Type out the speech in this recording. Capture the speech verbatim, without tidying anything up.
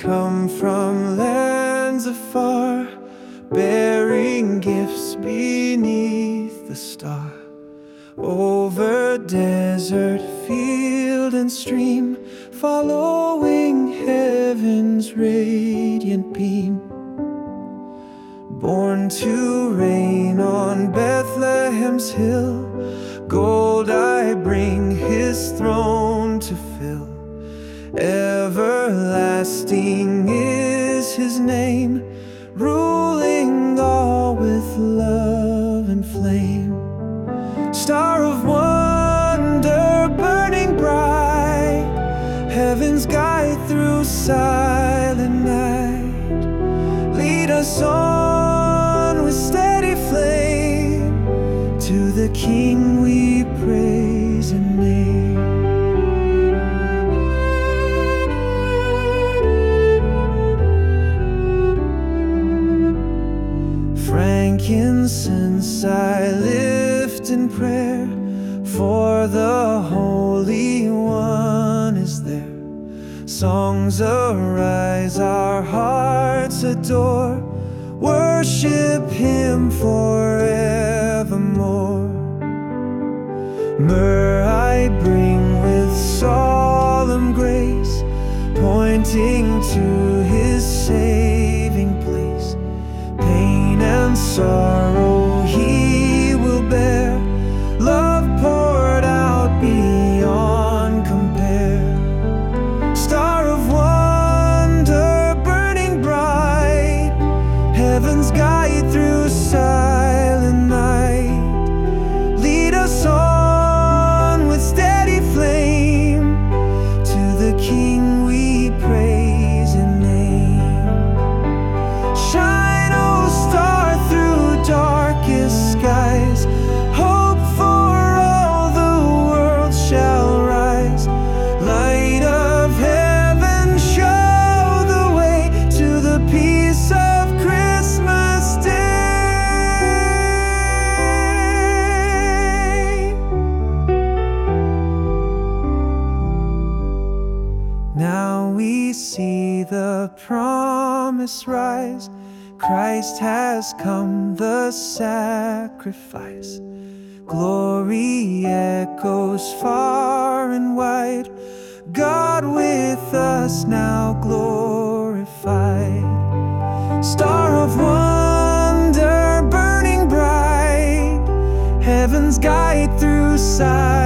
come from lands afar, bearing gifts beneath the star. Over desert, field, and stream, following heaven's radiant beam. Born to reign on Bethlehem's hill, gold I bring his throne to fill. Everlasting is his name, ruling all with love and flame. Star of wonder, burning bright, heaven's guide through silent night. Lead us on with steady flame, to the King we praise and name. Frankincense I lift in prayer, for the Holy One is there. Songs arise, our hearts adore, worship him forevermore. Myrrh I bring with solemn grace, pointing to his saving place. Pain and sorrow he will bear, love poured out beyond compare. Star of wonder, burning bright, heaven's guide through silent night. Lead us on with steady flame, to the King we praise and name. Shine, O star, through darkest skies, hope for all the world shall rise. Light of heaven, show the way to the peace of Christmas Day. Now we see the promise rise, Christ has come, the sacrifice. Glory echoes far and wide, God with us now glorified. Star of wonder, burning bright, heaven's guide through silence.